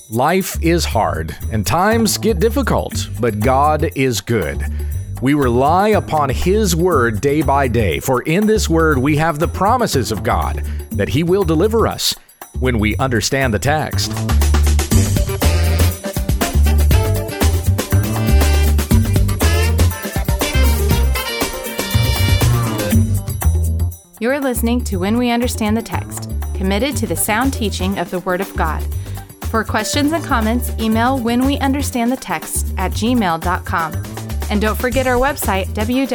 Life is hard, and times get difficult, but God is good. We rely upon His Word day by day, for in this Word we have the promises of God that He will deliver us when we understand the text. You're listening to When We Understand the Text, committed to the sound teaching of the Word of God. For questions and comments, email whenweunderstandthetext@gmail.com. And don't forget our website,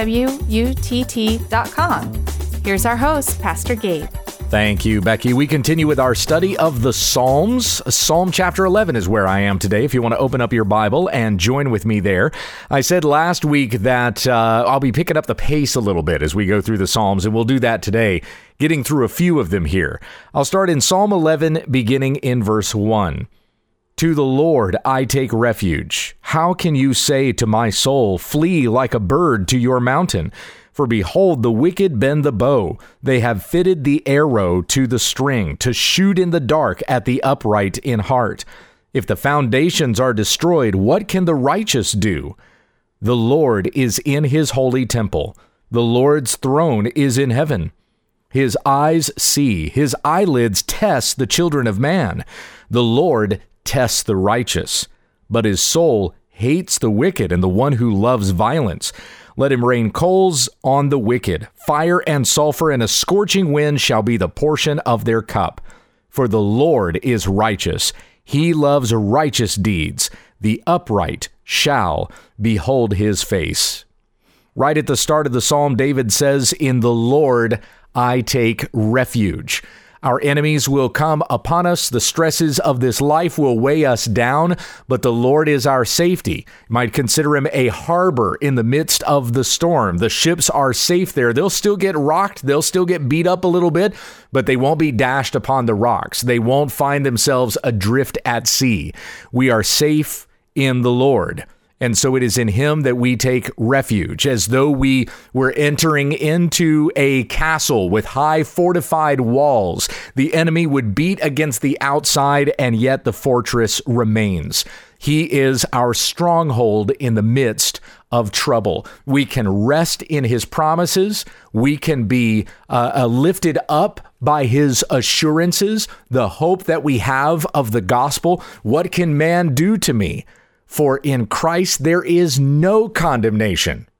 www.utt.com. Here's our host, Pastor Gabe. Thank you, Becky. We continue with our study of the Psalms. Psalm chapter 11 is where I am today, if you want to open up your Bible and join with me there. I said last week that I'll be picking up the pace a little bit as we go through the Psalms, and we'll do that today, getting through a few of them here. I'll start in Psalm 11, beginning in verse 1. To the Lord I take refuge. How can you say to my soul, flee like a bird to your mountain? For behold, the wicked bend the bow. They have fitted the arrow to the string, to shoot in the dark at the upright in heart. If the foundations are destroyed, what can the righteous do? The Lord is in his holy temple. The Lord's throne is in heaven. His eyes see, his eyelids test the children of man. The Lord tests the righteous, but his soul hates the wicked and the one who loves violence. Let him rain coals on the wicked. Fire and sulfur and a scorching wind shall be the portion of their cup. For the Lord is righteous. He loves righteous deeds. The upright shall behold his face. Right at the start of the psalm, David says, in the Lord I take refuge. Our enemies will come upon us. The stresses of this life will weigh us down, but the Lord is our safety. You might consider him a harbor in the midst of the storm. The ships are safe there. They'll still get rocked. They'll still get beat up a little bit, but they won't be dashed upon the rocks. They won't find themselves adrift at sea. We are safe in the Lord. And so it is in him that we take refuge, as though we were entering into a castle with high fortified walls. The enemy would beat against the outside, and yet the fortress remains. He is our stronghold in the midst of trouble. We can rest in his promises. We can be lifted up by his assurances, the hope that we have of the gospel. What can man do to me? For in Christ there is no condemnation.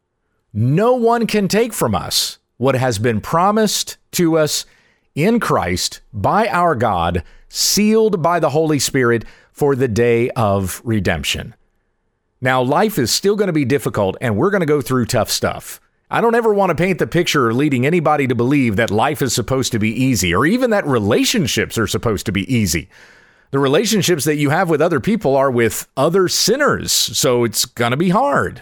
No one can take from us what has been promised to us in Christ by our God, sealed by the Holy Spirit for the day of redemption. Now, life is still going to be difficult, and we're going to go through tough stuff. I don't ever want to paint the picture leading anybody to believe that life is supposed to be easy, or even that relationships are supposed to be easy. The relationships that you have with other people are with other sinners, so it's going to be hard.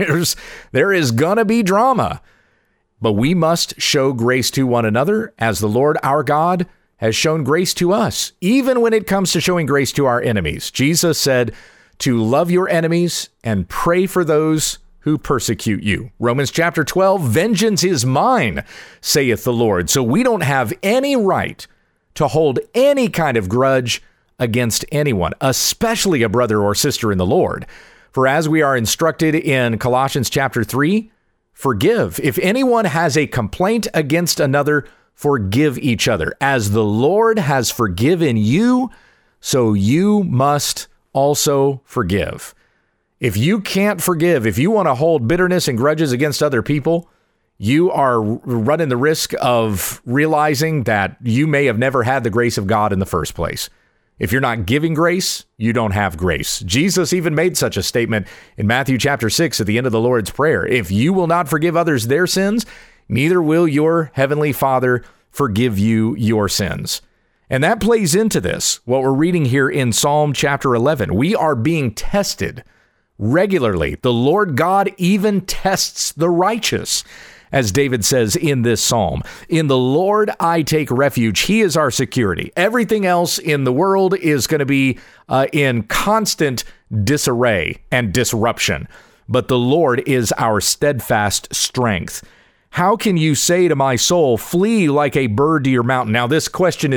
There is going to be drama. But we must show grace to one another as the Lord our God has shown grace to us, even when it comes to showing grace to our enemies. Jesus said to love your enemies and pray for those who persecute you. Romans chapter 12, vengeance is mine, saith the Lord. So we don't have any right to hold any kind of grudge against anyone, especially a brother or sister in the Lord. For as we are instructed in Colossians chapter 3, forgive. If anyone has a complaint against another, forgive each other. As the Lord has forgiven you, so you must also forgive. If you can't forgive, if you want to hold bitterness and grudges against other people, you are running the risk of realizing that you may have never had the grace of God in the first place. If you're not giving grace, you don't have grace. Jesus even made such a statement in Matthew chapter 6 at the end of the Lord's Prayer. If you will not forgive others their sins, neither will your heavenly Father forgive you your sins. And that plays into this, what we're reading here in Psalm chapter 11. We are being tested regularly. The Lord God even tests the righteous, as David says in this psalm. In the Lord I take refuge. He is our security. Everything else in the world is going to be in constant disarray and disruption. But the Lord is our steadfast strength. How can you say to my soul, flee like a bird to your mountain? Now, this question is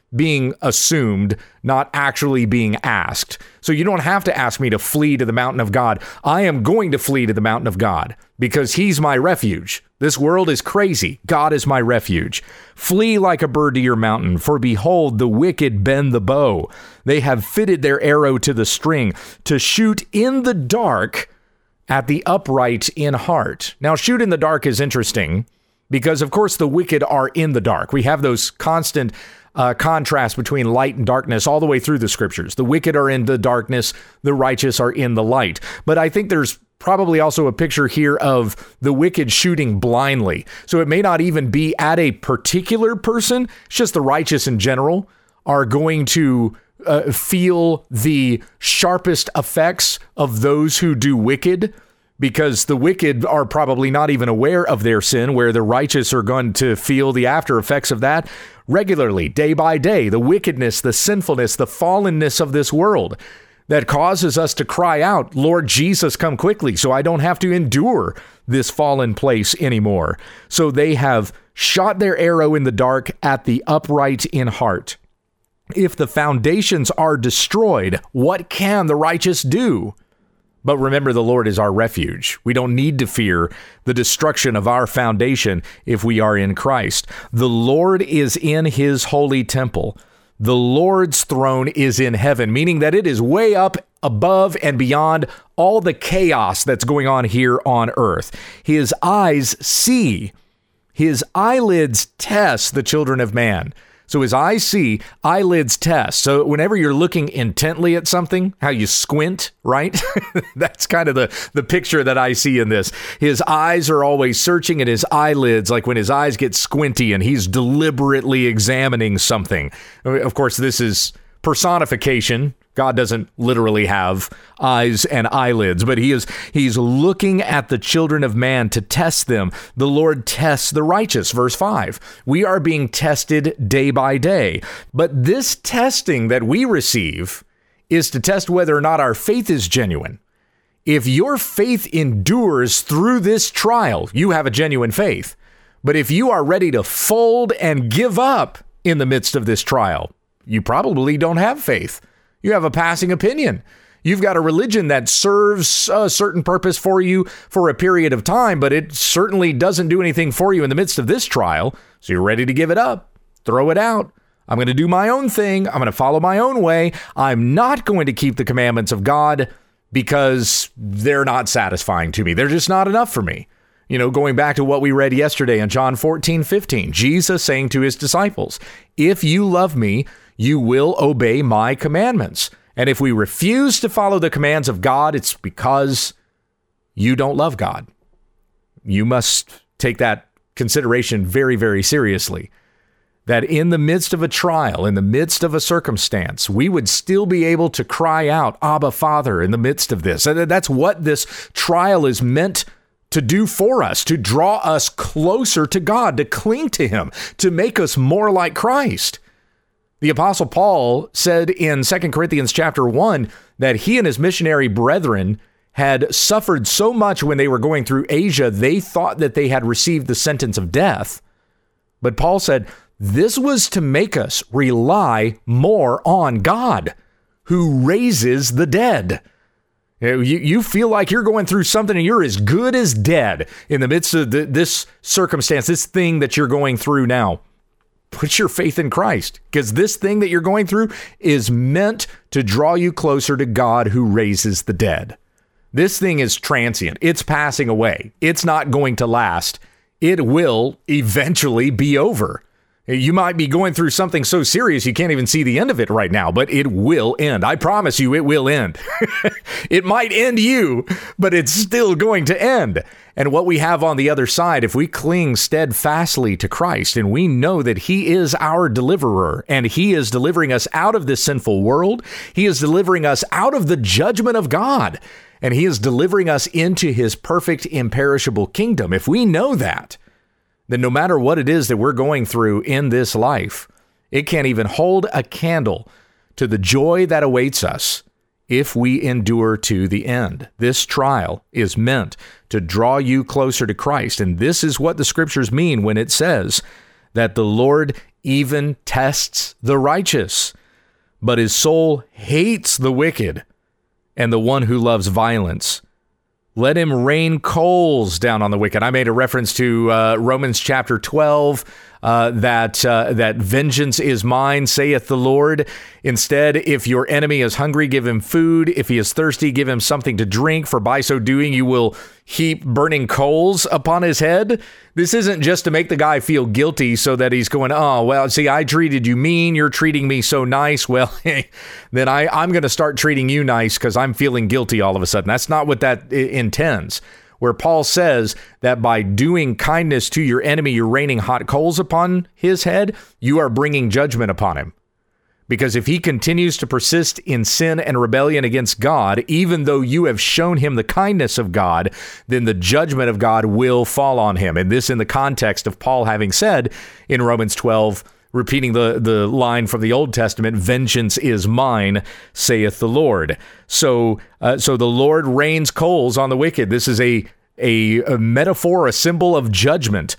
being assumed, not actually being asked. So you don't have to ask me to flee to the mountain of God. I am going to flee to the mountain of God because he's my refuge. This world is crazy. God is my refuge. Flee like a bird to your mountain, for behold, the wicked bend the bow. They have fitted their arrow to the string to shoot in the dark at the upright in heart. Now, shoot in the dark is interesting because, of course, the wicked are in the dark. We have those constant contrast between light and darkness all the way through the scriptures. The wicked are in the darkness, the righteous are in the light. But I think there's probably also a picture here of the wicked shooting blindly. So it may not even be at a particular person. It's just the righteous in general are going to feel the sharpest effects of those who do wicked, because the wicked are probably not even aware of their sin, where the righteous are going to feel the after effects of that regularly, day by day. The wickedness, the sinfulness, the fallenness of this world that causes us to cry out, Lord Jesus, come quickly, so I don't have to endure this fallen place anymore. So they have shot their arrow in the dark at the upright in heart. If the foundations are destroyed, what can the righteous do? But remember, the Lord is our refuge. We don't need to fear the destruction of our foundation if we are in Christ. The Lord is in his holy temple. The Lord's throne is in heaven, meaning that it is way up above and beyond all the chaos that's going on here on earth. His eyes see, his eyelids test the children of man. So his eyes see, eyelids test. So whenever you're looking intently at something, how you squint, right? That's kind of the picture that I see in this. His eyes are always searching, and his eyelids, like when his eyes get squinty and he's deliberately examining something. Of course, this is personification. God doesn't literally have eyes and eyelids, but he's looking at the children of man to test them. The Lord tests the righteous. Verse 5, we are being tested day by day. But this testing that we receive is to test whether or not our faith is genuine. If your faith endures through this trial, you have a genuine faith. But if you are ready to fold and give up in the midst of this trial, you probably don't have faith. You have a passing opinion. You've got a religion that serves a certain purpose for you for a period of time, but it certainly doesn't do anything for you in the midst of this trial. So you're ready to give it up, throw it out. I'm going to do my own thing. I'm going to follow my own way. I'm not going to keep the commandments of God because they're not satisfying to me. They're just not enough for me. You know, going back to what we read yesterday in John 14:15, Jesus saying to his disciples, if you love me, you will obey my commandments. And if we refuse to follow the commands of God, it's because you don't love God. You must take that consideration very, very seriously. That in the midst of a trial, in the midst of a circumstance, we would still be able to cry out, Abba, Father, in the midst of this. And that's what this trial is meant to do for us, to draw us closer to God, to cling to him, to make us more like Christ. The Apostle Paul said in 2 Corinthians chapter 1 that he and his missionary brethren had suffered so much when they were going through Asia, they thought that they had received the sentence of death. But Paul said, this was to make us rely more on God, who raises the dead. You feel like you're going through something and you're as good as dead in the midst of this circumstance, this thing that you're going through now. Put your faith in Christ, because this thing that you're going through is meant to draw you closer to God who raises the dead. This thing is transient. It's passing away. It's not going to last. It will eventually be over. You might be going through something so serious you can't even see the end of it right now, but it will end. I promise you it will end. It might end you, but it's still going to end. And what we have on the other side, if we cling steadfastly to Christ and we know that he is our deliverer and he is delivering us out of this sinful world, he is delivering us out of the judgment of God, and he is delivering us into his perfect, imperishable kingdom. If we know that, then no matter what it is that we're going through in this life, it can't even hold a candle to the joy that awaits us if we endure to the end. This trial is meant to draw you closer to Christ. And this is what the scriptures mean when it says that the Lord even tests the righteous, but his soul hates the wicked and the one who loves violence. Let him rain coals down on the wicked. I made a reference to Romans chapter 12, that vengeance is mine, saith the Lord. Instead, if your enemy is hungry, give him food. If he is thirsty, give him something to drink, for by so doing, you will heap burning coals upon his head. This isn't just to make the guy feel guilty so that he's going, oh, well, see, I treated you mean. You're treating me so nice. Well, then I'm going to start treating you nice because I'm feeling guilty all of a sudden. That's not what that intends. Where Paul says that by doing kindness to your enemy, you're raining hot coals upon his head, you are bringing judgment upon him. Because if he continues to persist in sin and rebellion against God, even though you have shown him the kindness of God, then the judgment of God will fall on him. And this in the context of Paul having said in Romans 12, repeating the line from the Old Testament, vengeance is mine, saith the Lord. So the Lord rains coals on the wicked. This is a metaphor, a symbol of judgment.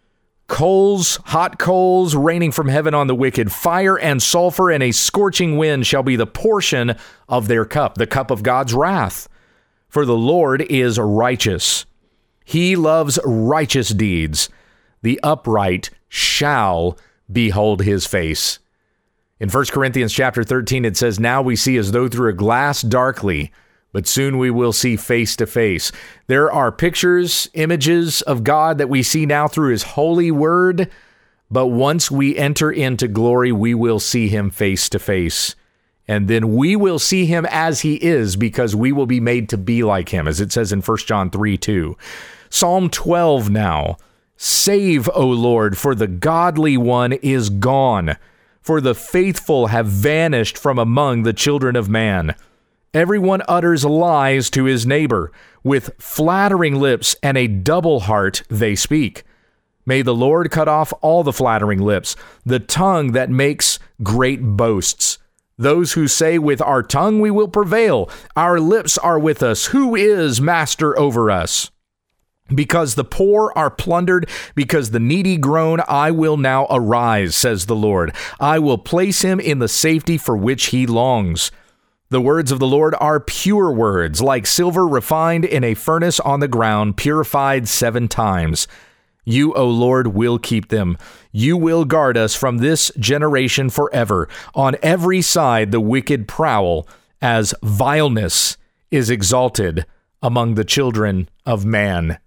Coals, hot coals, raining from heaven on the wicked. Fire and sulfur and a scorching wind shall be the portion of their cup, the cup of God's wrath. For the Lord is righteous. He loves righteous deeds. The upright shall behold his face. In 1 Corinthians chapter 13, it says, now we see as though through a glass darkly, but soon we will see face to face. There are pictures, images of God that we see now through his holy word, but once we enter into glory, we will see him face to face. And then we will see him as he is because we will be made to be like him, as it says in 1 John 3:2. Psalm 12 now. Save, O Lord, for the godly one is gone, for the faithful have vanished from among the children of man. Everyone utters lies to his neighbor. With flattering lips and a double heart they speak. May the Lord cut off all the flattering lips, the tongue that makes great boasts. Those who say, with our tongue we will prevail. Our lips are with us. Who is master over us? Because the poor are plundered, because the needy groan, I will now arise, says the Lord. I will place him in the safety for which he longs. The words of the Lord are pure words, like silver refined in a furnace on the ground, purified 7 times. You, O Lord, will keep them. You will guard us from this generation forever. On every side the wicked prowl, as vileness is exalted among the children of man.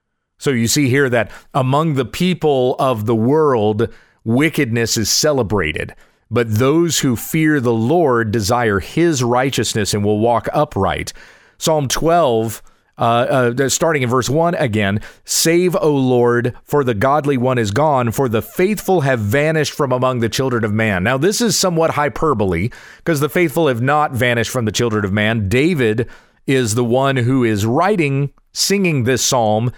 So you see here that among the people of the world, wickedness is celebrated. But those who fear the Lord desire his righteousness and will walk upright. Psalm 12, starting in verse 1 again, save, O Lord, for the godly one is gone, for the faithful have vanished from among the children of man. Now, this is somewhat hyperbole, because the faithful have not vanished from the children of man. David is the one who is singing this psalm,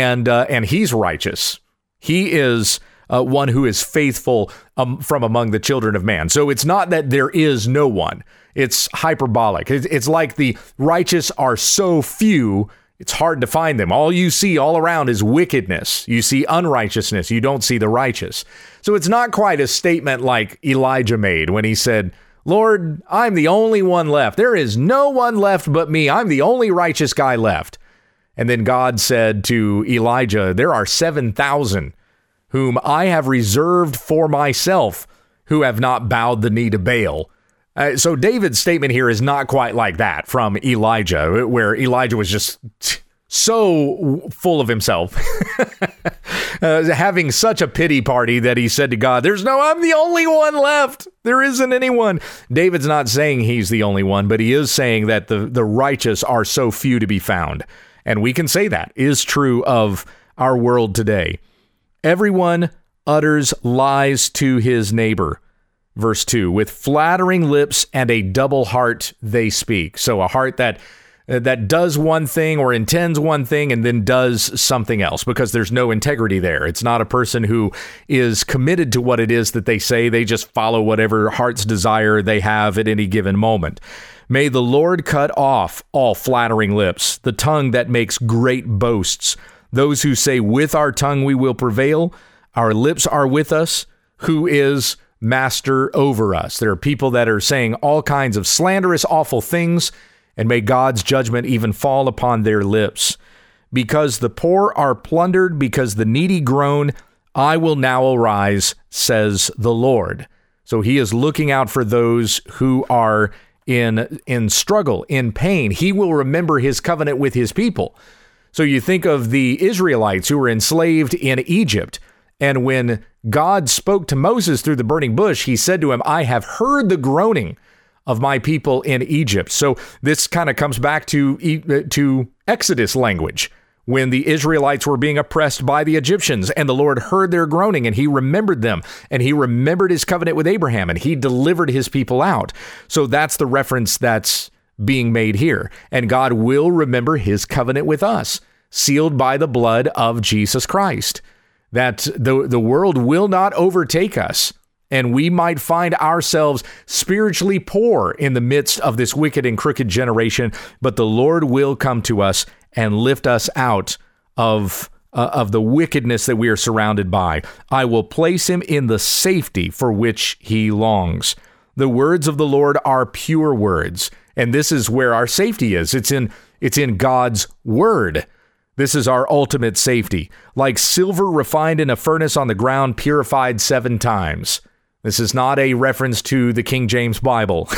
and he's righteous. He is one who is faithful from among the children of man. So it's not that there is no one. It's hyperbolic. It's like the righteous are so few, it's hard to find them. All you see all around is wickedness. You see unrighteousness. You don't see the righteous. So it's not quite a statement like Elijah made when he said, Lord, I'm the only one left. There is no one left but me. I'm the only righteous guy left. And then God said to Elijah, there are 7,000 whom I have reserved for myself, who have not bowed the knee to Baal. So David's statement here is not quite like that from Elijah, where Elijah was just so full of himself, having such a pity party that he said to God, I'm the only one left. There isn't anyone. David's not saying he's the only one, but he is saying that the righteous are so few to be found. And we can say that is true of our world today. Everyone utters lies to his neighbor. Verse 2, with flattering lips and a double heart they speak. So a heart that does one thing or intends one thing and then does something else, because there's no integrity there. It's not a person who is committed to what it is that they say. They just follow whatever heart's desire they have at any given moment. May the Lord cut off all flattering lips, the tongue that makes great boasts. Those who say, with our tongue we will prevail, our lips are with us. who is master over us. There are people that are saying all kinds of slanderous, awful things, and may God's judgment even fall upon their lips. Because the poor are plundered, because the needy groan, I will now arise, says the Lord. So he is looking out for those who are in struggle, in pain. He will remember his covenant with his people. So you think of the Israelites who were enslaved in Egypt. And when God spoke to Moses through the burning bush, he said to him, I have heard the groaning of my people in Egypt. So this kind of comes back to Exodus language, when the Israelites were being oppressed by the Egyptians, and the Lord heard their groaning, and he remembered them, and he remembered his covenant with Abraham, and he delivered his people out. So that's the reference that's being made here. And God will remember his covenant with us, sealed by the blood of Jesus Christ, that the world will not overtake us, and we might find ourselves spiritually poor in the midst of this wicked and crooked generation, but the Lord will come to us and lift us out of the wickedness that we are surrounded by. I will place him in the safety for which he longs. The words of the Lord are pure words, and this is where our safety is. It's in God's word. This is our ultimate safety. Like silver refined in a furnace on the ground, purified 7 times. This is not a reference to the King James Bible.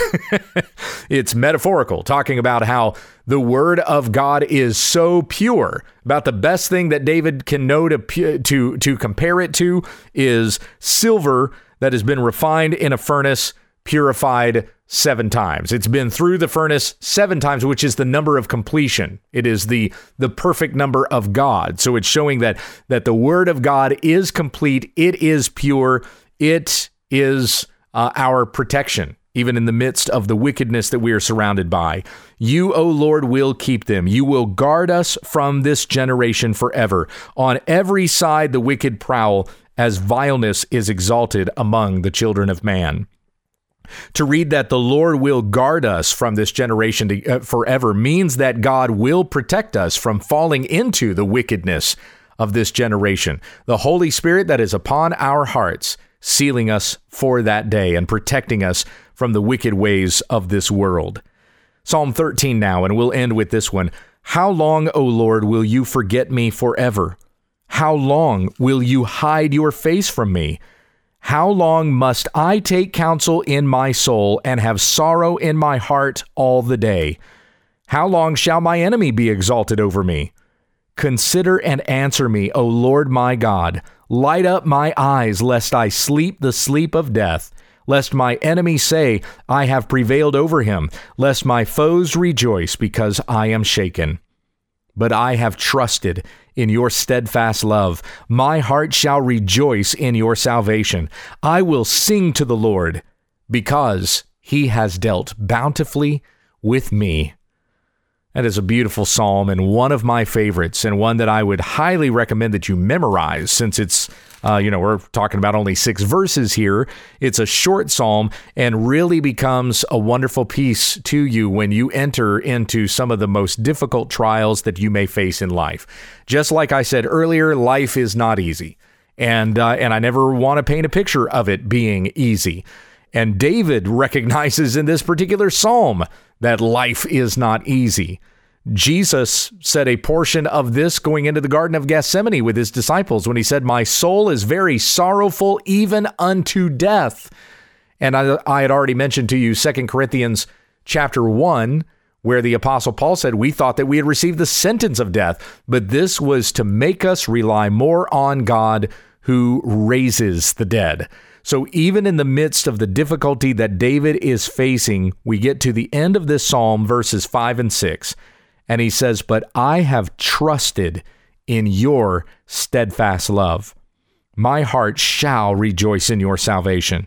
It's metaphorical, talking about how the word of God is so pure. About the best thing that David can know to compare it to is silver that has been refined in a furnace, purified 7 times. It's been through the furnace 7 times, which is the number of completion. It is the perfect number of God. So it's showing that the word of God is complete. It is pure. It is our protection, even in the midst of the wickedness that we are surrounded by. You, O Lord, will keep them. You will guard us from this generation forever. On every side the wicked prowl, as vileness is exalted among the children of man. To read that the Lord will guard us from this generation forever means that God will protect us from falling into the wickedness of this generation. The Holy Spirit that is upon our hearts, sealing us for that day and protecting us from the wicked ways of this world. Psalm 13 now, and we'll end with this one. How long, O Lord, will you forget me forever? How long will you hide your face from me? How long must I take counsel in my soul and have sorrow in my heart all the day? How long shall my enemy be exalted over me? Consider and answer me, O Lord my God. Light up my eyes, lest I sleep the sleep of death, lest my enemy say, I have prevailed over him, lest my foes rejoice because I am shaken. But I have trusted in your steadfast love. My heart shall rejoice in your salvation. I will sing to the Lord because he has dealt bountifully with me. That is a beautiful psalm and one of my favorites, and one that I would highly recommend that you memorize, since it's, we're talking about only 6 verses here. It's a short psalm and really becomes a wonderful piece to you when you enter into some of the most difficult trials that you may face in life. Just like I said earlier, life is not easy, and I never want to paint a picture of it being easy. And David recognizes in this particular psalm that life is not easy. Jesus said a portion of this going into the Garden of Gethsemane with his disciples when he said, my soul is very sorrowful, even unto death. And I had already mentioned to you 2 Corinthians chapter 1, where the Apostle Paul said, we thought that we had received the sentence of death, but this was to make us rely more on God who raises the dead. So even in the midst of the difficulty that David is facing, we get to the end of this psalm, verses 5 and 6, and he says, but I have trusted in your steadfast love. My heart shall rejoice in your salvation.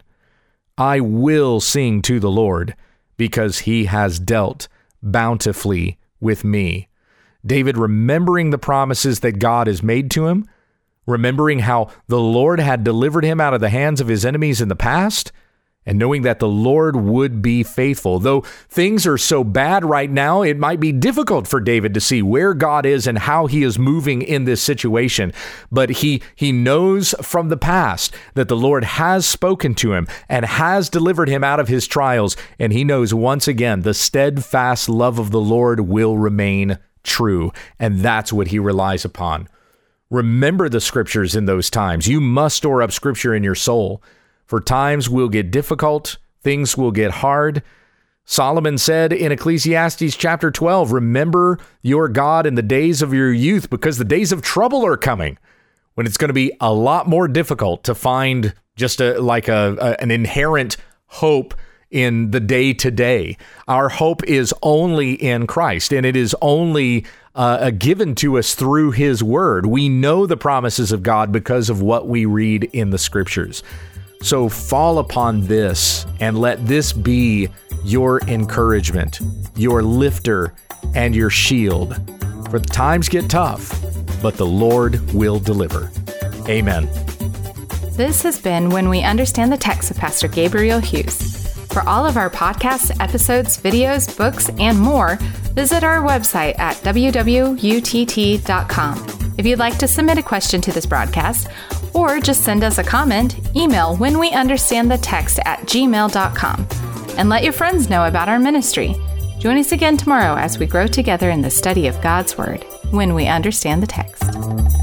I will sing to the Lord because he has dealt bountifully with me. David, remembering the promises that God has made to him, remembering how the Lord had delivered him out of the hands of his enemies in the past, and knowing that the Lord would be faithful. Though things are so bad right now, it might be difficult for David to see where God is and how he is moving in this situation. But he knows from the past that the Lord has spoken to him and has delivered him out of his trials. And he knows once again, the steadfast love of the Lord will remain true. And that's what he relies upon. Remember the scriptures in those times. You must store up scripture in your soul. For times will get difficult, things will get hard. Solomon said in Ecclesiastes chapter 12, remember your God in the days of your youth, because the days of trouble are coming, when it's going to be a lot more difficult to find just an inherent hope in the day to day. Our hope is only in Christ, and it is only given to us through his word. We know the promises of God because of what we read in the scriptures. So fall upon this and let this be your encouragement, your lifter, and your shield. For the times get tough, but the Lord will deliver. Amen. This has been When We Understand the Text with Pastor Gabriel Hughes. For all of our podcasts, episodes, videos, books, and more, visit our website at www.utt.com. If you'd like to submit a question to this broadcast, or just send us a comment, email whenweunderstandthetext@gmail.com. And let your friends know about our ministry. Join us again tomorrow as we grow together in the study of God's Word, when we understand the text.